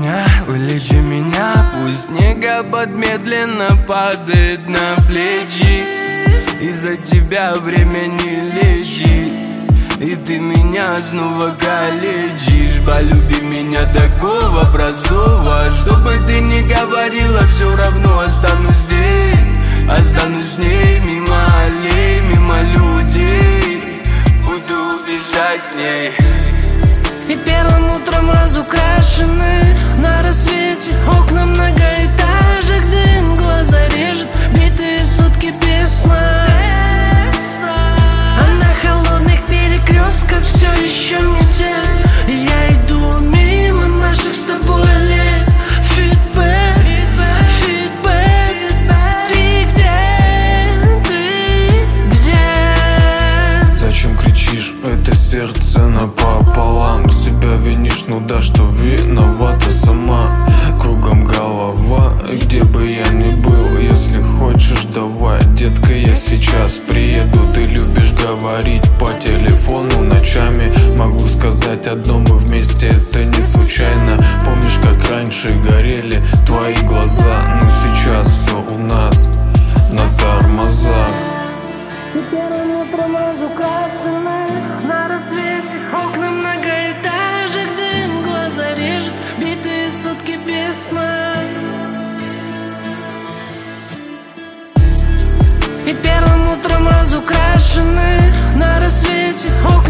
вылечи меня. Пусть снегопад медленно падает на плечи. Из-за тебя время не лечит, и ты меня снова калечишь. Полюби меня такого простого, что бы ты ни говорила, все равно останусь здесь. Останусь с ней, мимо аллей, мимо людей. Буду убежать к ней. И первым утром разукрашены на рассвете окна многоэтажек. Дым глаза режет, битые сутки без сна. А на холодных перекрестках все еще метель. И я иду мимо наших с тобой аллей. Фидбэк, фидбэк. Ты где? Ты где? Зачем кричишь? Это сердце напополам. Себя винишь, ну да, что виновата сама. Кругом голова, и где бы я ни был. Если хочешь, давай, детка, я сейчас приеду. Ты любишь говорить по телефону ночами. Могу сказать одно, мы вместе, это не случайно. Помнишь, как раньше горели твои глаза? Ну сейчас все у нас на тормозах. И первым утром разукрашены на рассвете окна многоэтажек. Дым глаза режет, битые сутки без сна. И первым утром разукрашены на рассвете окна